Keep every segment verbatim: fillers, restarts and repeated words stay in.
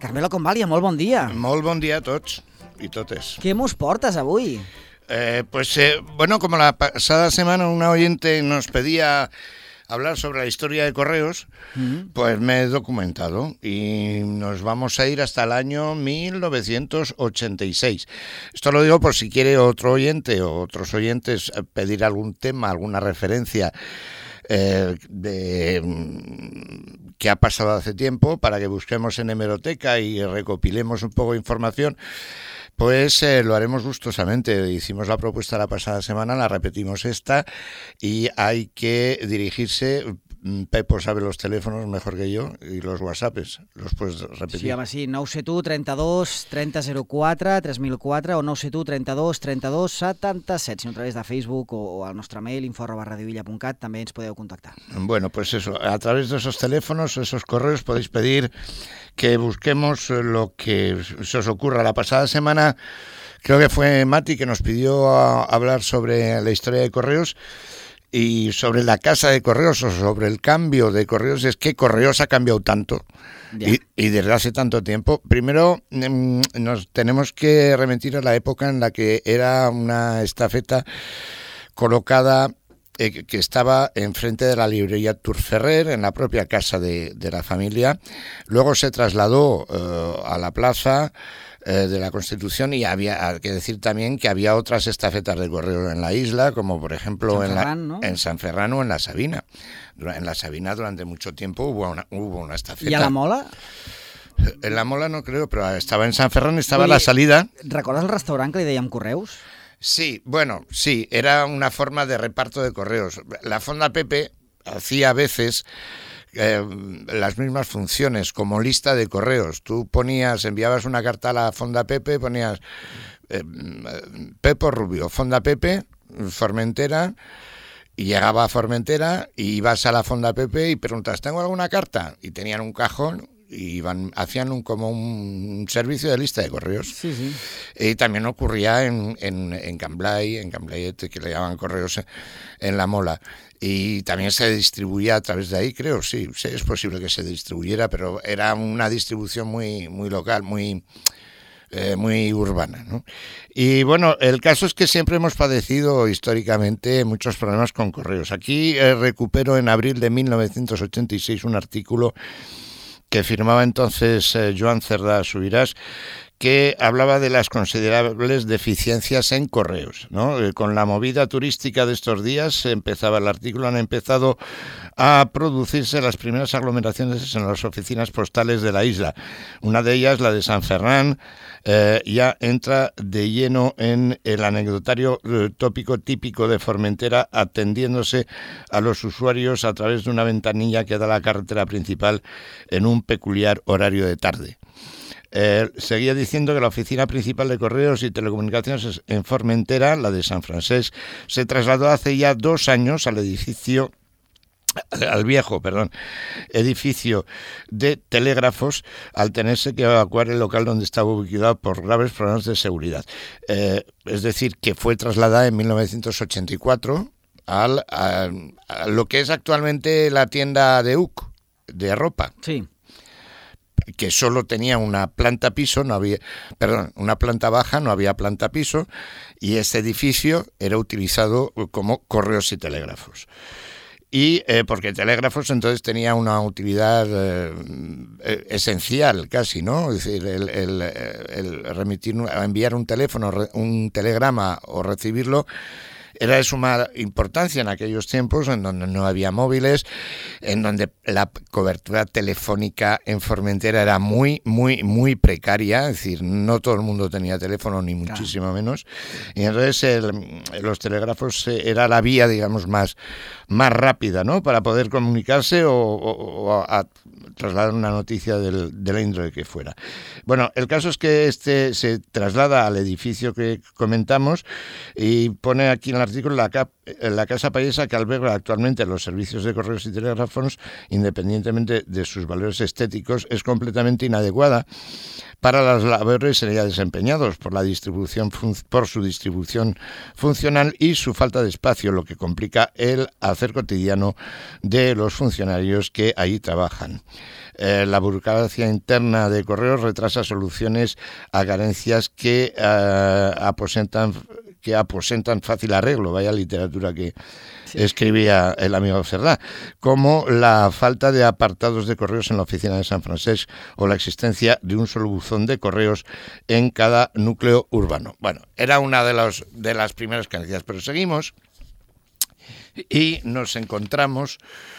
Carmelo Convalia, molt bon dia. Molt bon dia a tots i totes. Què mos portes avui? Eh, pues, eh, bueno, como la pasada semana una oyente nos pedía hablar sobre la historia de correos, mm. pues me he documentado y nos vamos a ir hasta el año mil novecientos ochenta y seis. Esto lo digo por si quiere otro oyente o otros oyentes pedir algún tema, alguna referencia eh, de que ha pasado hace tiempo, para que busquemos en hemeroteca y recopilemos un poco de información. Pues eh, lo haremos gustosamente. Hicimos la propuesta la pasada semana, la repetimos esta, y hay que dirigirse. Pepo sabe los teléfonos mejor que yo y los WhatsApps, los puedes repetir. Sí, home, sí, nou set u trenta-dos trenta zero quatre tres mil quatre o nou set u trenta-dos trenta-dos setanta-set, si no a través de Facebook o, o al nostre mail info arroba radiovilla punt cat també ens podeu contactar. Bueno, pues eso, a través de esos teléfonos, esos correos, podéis pedir que busquemos lo que se os ocurra. La pasada semana creo que fue Mati que nos pidió a hablar sobre la historia de correos y sobre la casa de correos o sobre el cambio de correos. Es que Correos ha cambiado tanto y, y desde hace tanto tiempo. Primero mmm, nos tenemos que remitir a la época en la que era una estafeta colocada eh, que estaba enfrente de la librería Turferrer, en la propia casa de, de la familia. Luego se trasladó eh, a la plaza de la Constitución, y había hay que decir también que había otras estafetas de correo en la isla, como por ejemplo San en, Ferran, la, ¿no? en San Ferran o en la Sabina. En la Sabina durante mucho tiempo hubo una, hubo una estafeta. ¿Y a la Mola? En la Mola no creo, pero estaba en San Ferran, estaba a la salida. ¿Recordas el restaurante que le dèiem Correus? Sí, bueno, sí, era una forma de reparto de correos. La Fonda Pepe hacía a veces Eh, las mismas funciones como lista de correos. Tú ponías, enviabas una carta a la Fonda Pepe, ponías eh, Pepo Rubio, Fonda Pepe, Formentera, y llegaba a Formentera y ibas a la Fonda Pepe y preguntas, ¿tengo alguna carta? Y tenían un cajón y iban, hacían un, como un servicio de lista de correos. Sí, sí. Y también ocurría en, en, en Camblay, en Camblayete, que le llamaban correos en, en la Mola. Y también se distribuía a través de ahí, creo, sí, sí, es posible que se distribuyera, pero era una distribución muy, muy local, muy, eh, muy urbana, ¿no? Y bueno, el caso es que siempre hemos padecido históricamente muchos problemas con correos. Aquí eh, recupero en abril de mil novecientos ochenta y seis un artículo que firmaba entonces eh, Joan Cerdá Subirás, que hablaba de las considerables deficiencias en correos, ¿no? Eh, con la movida turística de estos días, empezaba el artículo, han empezado a producirse las primeras aglomeraciones en las oficinas postales de la isla. Una de ellas, la de San Ferran, eh, ya entra de lleno en el anecdotario eh, tópico típico de Formentera, atendiéndose a los usuarios a través de una ventanilla que da a la carretera principal en un peculiar horario de tarde. Eh, seguía diciendo que la oficina principal de correos y telecomunicaciones en Formentera, la de San Francés, se trasladó hace ya dos años al edificio, al viejo, perdón, edificio de telégrafos, al tenerse que evacuar el local donde estaba ubicado por graves problemas de seguridad. Eh, es decir, que fue trasladada en mil novecientos ochenta y cuatro al, a, a lo que es actualmente la tienda de U C, de ropa. Sí. Que solo tenía una planta piso, no había, perdón, una planta baja, no había planta piso, y este edificio era utilizado como correos y telégrafos. Y eh, porque telégrafos entonces tenía una utilidad eh, esencial casi, ¿no? Es decir, el, el, el remitir, enviar un teléfono, un telegrama o recibirlo era de suma importancia en aquellos tiempos en donde no había móviles, en donde la cobertura telefónica en Formentera era muy, muy, muy precaria, es decir, no todo el mundo tenía teléfono, ni muchísimo claro. menos, y entonces el, los telégrafos era la vía, digamos, más, más rápida, ¿no?, para poder comunicarse o, o, o a, a trasladar una noticia del, de la índole que fuera. Bueno, el caso es que este se traslada al edificio que comentamos y pone aquí en el artículo la, cap, la casa payesa que alberga actualmente los servicios de correos y telégrafos, independientemente de sus valores estéticos, es completamente inadecuada para las labores en ella desempeñados por la distribución por su distribución funcional y su falta de espacio, lo que complica el hacer cotidiano de los funcionarios que ahí trabajan. Eh, la burocracia interna de Correos retrasa soluciones a carencias que eh, aposentan que aposentan fácil arreglo, vaya literatura que sí. escribía el amigo Cerdá, como la falta de apartados de correos en la oficina de San Francesc o la existencia de un solo buzón de correos en cada núcleo urbano. Bueno, era una de, los, de las primeras carencias, pero seguimos y nos encontramos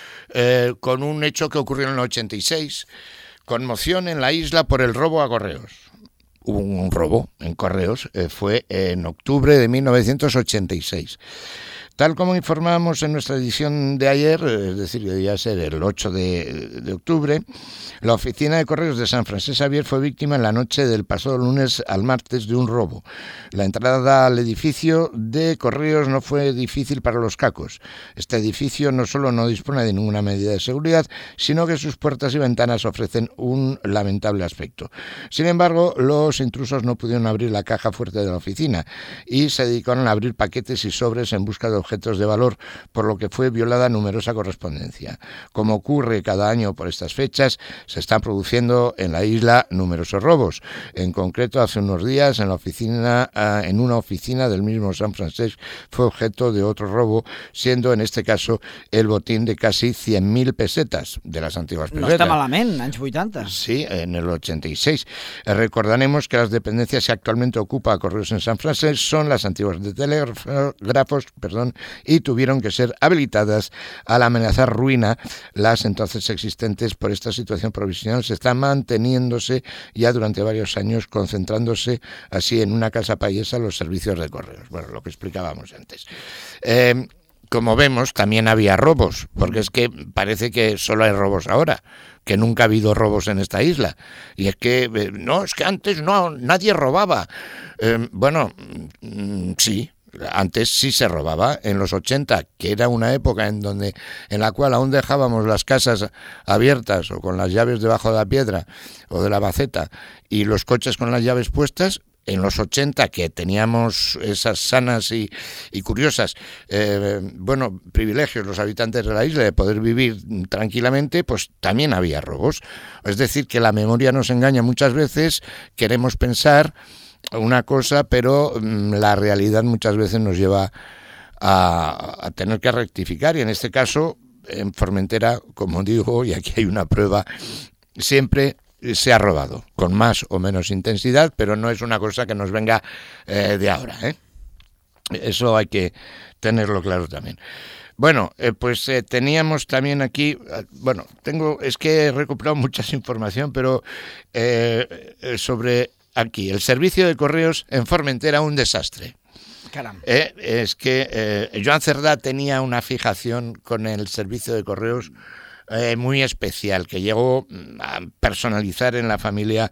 eh, con un hecho que ocurrió en el ochenta y seis, conmoción en la isla por el robo a correos. Hubo un robo en correos, eh, fue en octubre de mil novecientos ochenta y seis. Tal como informamos en nuestra edición de ayer, es decir, que debía ser el ocho de, de octubre, la oficina de correos de San Francesc Xavier fue víctima en la noche del pasado lunes al martes de un robo. La entrada al edificio de correos no fue difícil para los cacos. Este edificio no solo no dispone de ninguna medida de seguridad, sino que sus puertas y ventanas ofrecen un lamentable aspecto. Sin embargo, los intrusos no pudieron abrir la caja fuerte de la oficina y se dedicaron a abrir paquetes y sobres en busca de objetos de valor, por lo que fue violada numerosa correspondencia. Como ocurre cada año por estas fechas, se están produciendo en la isla numerosos robos. En concreto, hace unos días, en la oficina, en una oficina del mismo San Francesc fue objeto de otro robo, siendo en este caso el botín de casi cien mil pesetas de las antiguas pesetas. No està malament, anys vuitanta. Sí, en el ochenta y seis. Recordaremos que las dependencias que actualmente ocupa Correos en San Francesc son las antiguas de telégrafos, perdón, y tuvieron que ser habilitadas al amenazar ruina. Las entonces existentes por esta situación provisional se están manteniéndose ya durante varios años, concentrándose así en una casa payesa los servicios de correos. Bueno, lo que explicábamos antes. Eh, como vemos, también había robos, porque es que parece que solo hay robos ahora, que nunca ha habido robos en esta isla. Y es que, eh, no, es que antes no, nadie robaba. Eh, bueno, mm, sí. Antes sí se robaba, en los ochenta, que era una época en donde en la cual aún dejábamos las casas abiertas o con las llaves debajo de la piedra o de la maceta y los coches con las llaves puestas. En los ochenta, que teníamos esas sanas y, y curiosas, eh, bueno, privilegios los habitantes de la isla de poder vivir tranquilamente, pues también había robos. Es decir, que la memoria nos engaña muchas veces, queremos pensar una cosa, pero mmm, la realidad muchas veces nos lleva a, a tener que rectificar, y en este caso, en Formentera, como digo, y aquí hay una prueba, siempre se ha robado, con más o menos intensidad, pero no es una cosa que nos venga eh, de ahora, ¿eh? Eso hay que tenerlo claro también. Bueno, eh, pues eh, teníamos también aquí, eh, bueno, tengo, es que he recuperado mucha información, pero eh, eh, sobre aquí, el servicio de correos en Formentera, un desastre. Eh, es que eh, Joan Cerdá tenía una fijación con el servicio de correos eh, muy especial, que llegó a personalizar en la familia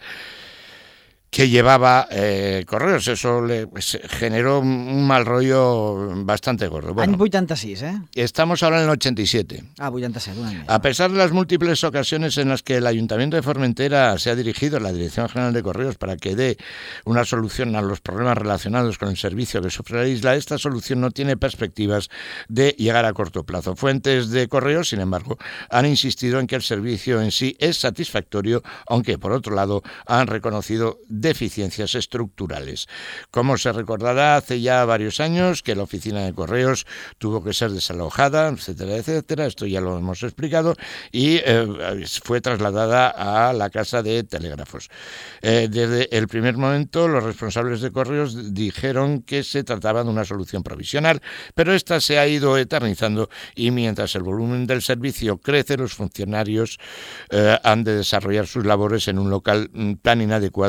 que llevaba eh, correos. Eso le pues, generó un mal rollo bastante gordo. Bueno, Any vuitanta-sis, eh? Estamos ahora en el ochenta y siete. Ah, vuitanta-set, un any. A pesar de las múltiples ocasiones en las que el Ayuntamiento de Formentera se ha dirigido a la Dirección General de Correos para que dé una solución a los problemas relacionados con el servicio que sufre la isla, esta solución no tiene perspectivas de llegar a corto plazo. Fuentes de correos, sin embargo, han insistido en que el servicio en sí es satisfactorio, aunque, por otro lado, han reconocido deficiencias estructurales. Como se recordará, hace ya varios años que la oficina de correos tuvo que ser desalojada, etcétera, etcétera, esto ya lo hemos explicado, y eh, fue trasladada a la casa de telégrafos. Eh, desde el primer momento, los responsables de correos dijeron que se trataba de una solución provisional, pero esta se ha ido eternizando, y mientras el volumen del servicio crece, los funcionarios eh, han de desarrollar sus labores en un local tan inadecuado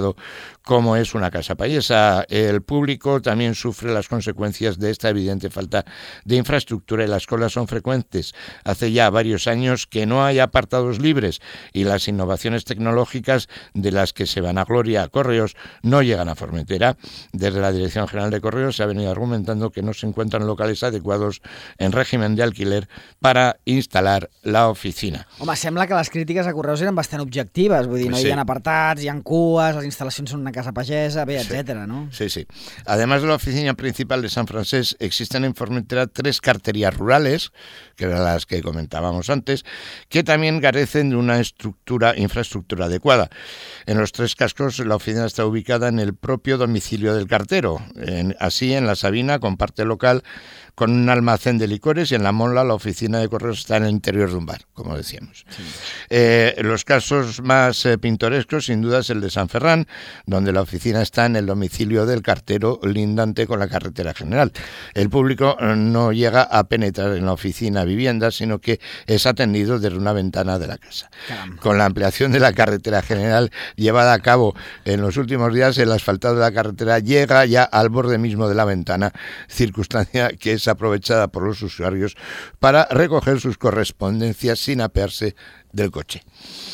como es una casa payesa. El público también sufre las consecuencias de esta evidente falta de infraestructura y las colas son frecuentes. Hace ya varios años que no hay apartados libres y las innovaciones tecnológicas de las que se van a gloria a Correos no llegan a Formentera. Desde la Dirección General de Correos se ha venido argumentando que no se encuentran locales adecuados en régimen de alquiler para instalar la oficina. Home, sembla que les crítiques a Correos eren bastant objectives, vull dir, no Sí. hi ha apartats, hi ha cues, les instal·lacions són una casa pagesa, bé, Sí. etcétera, ¿no? Sí, sí. Además de la oficina principal de San Francés, existen en Formentera tres carterías rurales, que eran las que comentábamos antes, que también carecen de una estructura, infraestructura adecuada. En los tres cascos la oficina está ubicada en el propio domicilio del cartero. En, así, en La Sabina, con parte local, con un almacén de licores, y en La Mola la oficina de Correos está en el interior de un bar, como decíamos. Sí. Eh, los casos más eh, pintorescos, sin duda, es el de San Ferrán, donde la oficina está en el domicilio del cartero, lindante con la carretera general. El público eh, no llega a penetrar en la oficina vivienda, sino que es atendido desde una ventana de la casa. Caramba. Con la ampliación de la carretera general llevada a cabo en los últimos días, el asfaltado de la carretera llega ya al borde mismo de la ventana, circunstancia que es aprovechada por los usuarios para recoger sus correspondencias sin apearse del coche.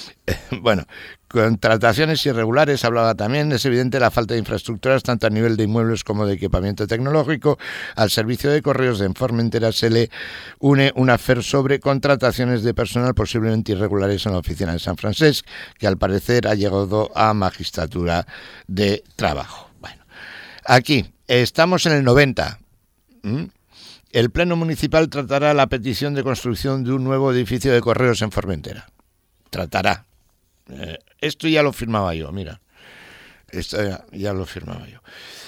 Bueno, contrataciones irregulares, hablaba también. Es evidente la falta de infraestructuras, tanto a nivel de inmuebles como de equipamiento tecnológico. Al servicio de Correos de Formentera se le une un afer sobre contrataciones de personal posiblemente irregulares en la oficina de San Francés, que al parecer ha llegado a Magistratura de Trabajo. Bueno, aquí estamos en el noventa. ¿Mm? El Pleno Municipal tratará la petición de construcción de un nuevo edificio de Correos en Formentera. Tratará. Eh, esto ya lo firmaba yo, mira. Esto ya, ya lo firmaba yo.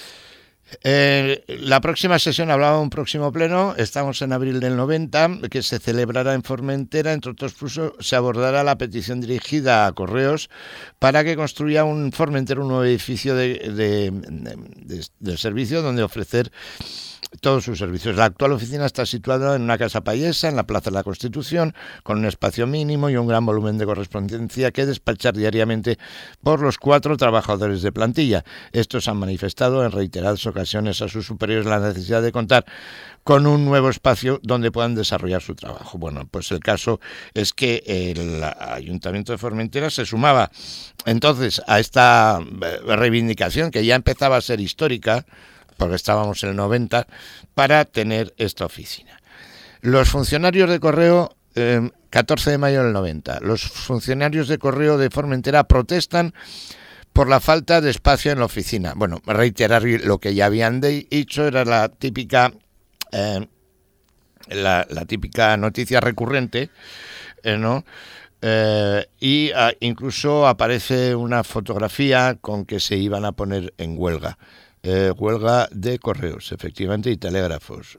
Eh, la próxima sesión, hablaba de un próximo pleno, estamos en abril del noventa, que se celebrará en Formentera. Entre otros puntos, se abordará la petición dirigida a Correos para que construya un Formentera un nuevo edificio de, de, de, de, de servicio donde ofrecer todos sus servicios. La actual oficina está situada en una casa payesa, en la Plaza de la Constitución, con un espacio mínimo y un gran volumen de correspondencia que despachar diariamente por los cuatro trabajadores de plantilla. Estos han manifestado en reiteradas ocasiones a sus superiores la necesidad de contar con un nuevo espacio donde puedan desarrollar su trabajo. Bueno, pues el caso es que el Ayuntamiento de Formentera se sumaba entonces a esta reivindicación que ya empezaba a ser histórica, porque estábamos en el noventa, para tener esta oficina. Los funcionarios de Correo, eh, catorce de mayo del noventa, los funcionarios de Correo de Formentera protestan por la falta de espacio en la oficina. Bueno, reiterar lo que ya habían dicho, era la típica, eh, la, la típica noticia recurrente, eh, ¿no? Eh, y ah, incluso aparece una fotografía con que se iban a poner en huelga. Eh, huelga de correos, efectivamente, y telégrafos.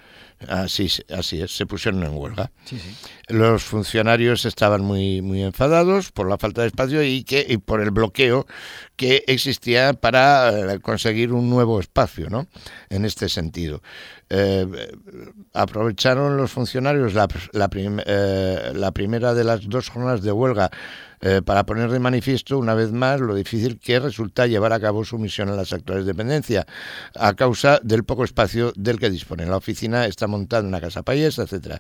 Así, así es, se pusieron en huelga. Sí, sí. Los funcionarios estaban muy, muy enfadados por la falta de espacio y, que, y por el bloqueo que existía para conseguir un nuevo espacio, ¿no? En este sentido. Eh, aprovecharon los funcionarios la, la, prim, eh, la primera de las dos jornadas de huelga eh, para poner de manifiesto una vez más lo difícil que resulta llevar a cabo su misión en las actuales dependencias a causa del poco espacio del que dispone. La oficina está montada en una casa payesa, etcétera.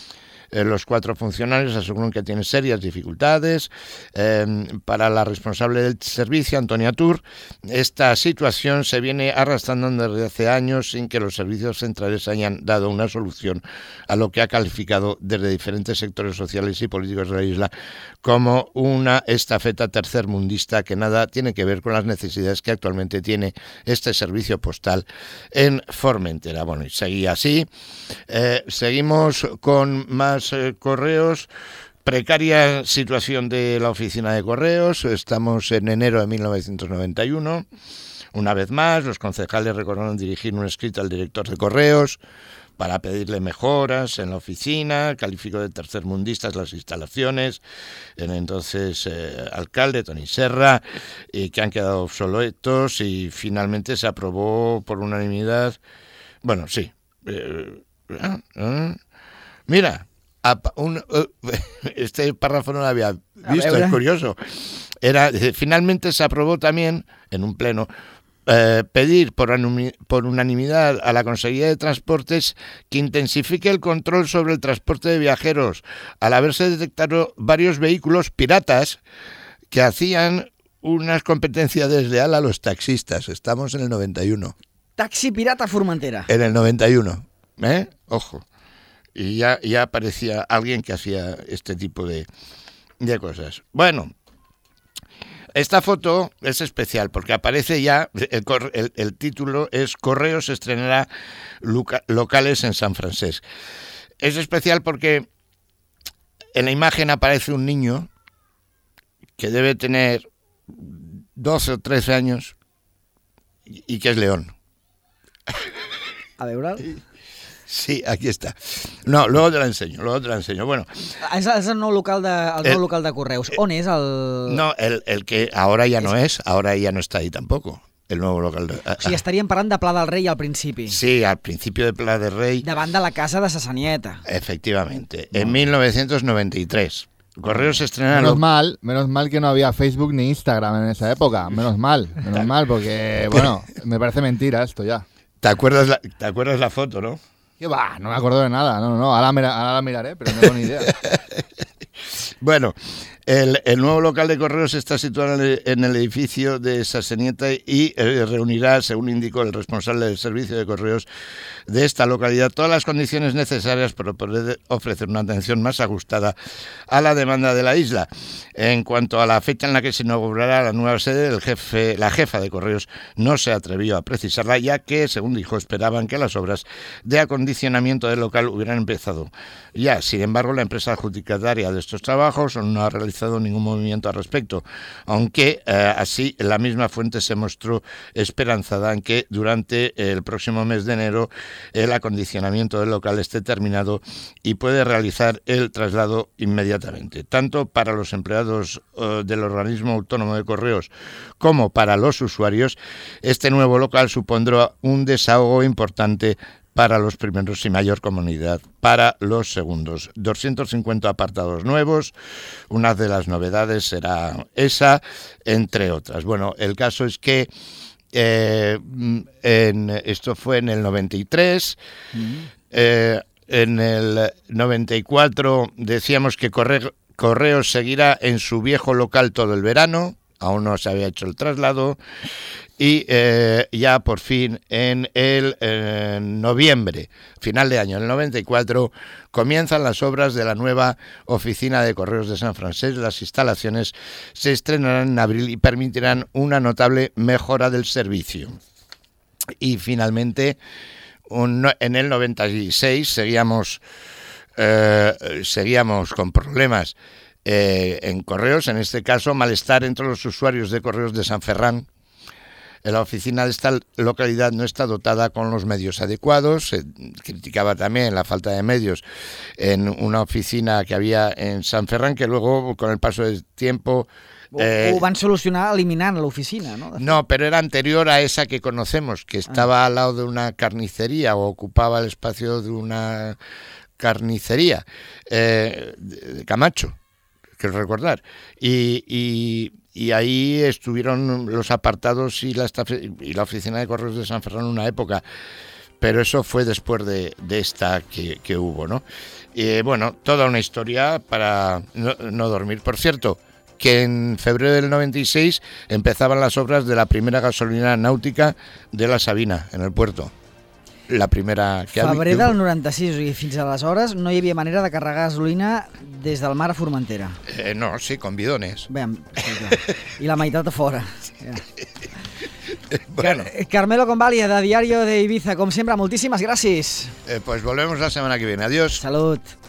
Los cuatro funcionarios aseguran que tienen serias dificultades. Eh, para la responsable del servicio, Antonia Tur, esta situación se viene arrastrando desde hace años sin que los servicios centrales hayan dado una solución a lo que ha calificado desde diferentes sectores sociales y políticos de la isla como una estafeta tercermundista que nada tiene que ver con las necesidades que actualmente tiene este servicio postal en Formentera. Bueno, y seguía así. Eh, seguimos con más Eh, correos. Precaria situación de la oficina de Correos. Estamos en enero de mil novecientos noventa y uno. Una vez más, los concejales recordaron dirigir un escrito al director de Correos para pedirle mejoras en la oficina. Calificó de tercermundistas las instalaciones. El entonces eh, alcalde, Toni Serra, y que han quedado obsoletos, y finalmente se aprobó por unanimidad. Bueno, sí. Eh, eh, eh. Mira, Un, uh, este párrafo no lo había visto, es curioso. era, finalmente se aprobó también en un pleno eh, pedir por, anumi, por unanimidad a la Consejería de Transportes que intensifique el control sobre el transporte de viajeros, al haberse detectado varios vehículos piratas que hacían unas competencias desleales a los taxistas. Estamos en el noventa y uno. Taxi pirata Formentera. En el noventa y uno, ¿eh? Ojo. Y ya, ya aparecía alguien que hacía este tipo de, de cosas. Bueno, esta foto es especial porque aparece ya, el, el, el título es Correos estrenará loca, locales en San Francesc. Es especial porque en la imagen aparece un niño que debe tener doce o trece años y que es león. A veure... Sí, aquí está. No, luego te la enseño, luego te la enseño. Bueno, és, és el nou local de, el el, nou local de correus. On és el...? No, el, el que ahora ya no es, ahora ya no está ahí tampoco. El nuevo local de... O sigui, estaríem parlant de Pla del Rei al principi. Sí, al principio de Pla del Rei. Davant de la casa de Sassanieta. Efectivamente, en mil novecientos noventa y tres. Correos se estrenaron... Menos mal, menos mal que no había Facebook ni Instagram en esa época. Menos mal, menos mal, porque, bueno, me parece mentira esto ya. ¿Te acuerdas la, te acuerdas la foto, no? ¿Qué va? No me acuerdo de nada. No, no, ahora, mira, ahora la miraré, pero no tengo ni idea. Bueno, el, el nuevo local de correos está situado en el, en el edificio de Sassanieta y eh, reunirá, según indicó el responsable del servicio de correos de esta localidad, todas las condiciones necesarias para poder ofrecer una atención más ajustada a la demanda de la isla. En cuanto a la fecha en la que se inaugurará la nueva sede, el jefe, la jefa de correos no se atrevió a precisarla, ya que, según dijo, esperaban que las obras de acondicionamiento del local hubieran empezado ya. Sin embargo, la empresa adjudicataria de estos trabajos no ha realizado ningún movimiento al respecto, aunque eh, así la misma fuente se mostró esperanzada en que durante el próximo mes de enero el acondicionamiento del local esté terminado y puede realizar el traslado inmediatamente, tanto para los empleados uh, del organismo autónomo de correos como para los usuarios. Este nuevo local supondrá un desahogo importante para los primeros y mayor comunidad para los segundos. doscientos cincuenta apartados nuevos, una de las novedades será esa, entre otras. Bueno, el caso es que eh, en, esto fue en el noventa y tres, mm. eh, en el noventa y cuatro decíamos que Corre, Correos seguirá en su viejo local todo el verano, aún no se había hecho el traslado, y eh, ya por fin en el eh, noviembre, final de año, en el noventa y cuatro, comienzan las obras de la nueva oficina de correos de San Francesc. Las instalaciones se estrenarán en abril y permitirán una notable mejora del servicio. Y finalmente, un, en el noventa y seis seguíamos, eh, seguíamos con problemas eh, en correos, en este caso malestar entre los usuarios de correos de San Ferran. La oficina de esta localidad no está dotada con los medios adecuados. Se criticaba también la falta de medios en una oficina que había en San Ferran, que luego, con el paso del tiempo... Eh, ho van solucionar eliminant l'oficina, ¿no? No, pero era anterior a esa que conocemos, que estaba ah. al lado de una carnicería o ocupaba el espacio de una carnicería eh, de Camacho, quiero recordar. Y... y Y ahí estuvieron los apartados y la, y la oficina de correos de San Ferran en una época, pero eso fue después de, de esta que, que hubo, ¿no? Y bueno, toda una historia para no, no dormir. Por cierto, que en febrero del noventa y seis empezaban las obras de la primera gasolinera náutica de la Sabina, en el puerto. La primera que Febrer del noranta-sis, o sigui, fins aleshores no hi havia manera de carregar gasolina des del mar a Formentera. Eh, no, sí, con bidones. Bé, i la meitat a fora. Ja. Bueno. Car Carmelo Convalia, de Diario de Ibiza, com sempre, moltíssimes gràcies. Eh, pues volvemos la semana que viene. Adiós. Salut.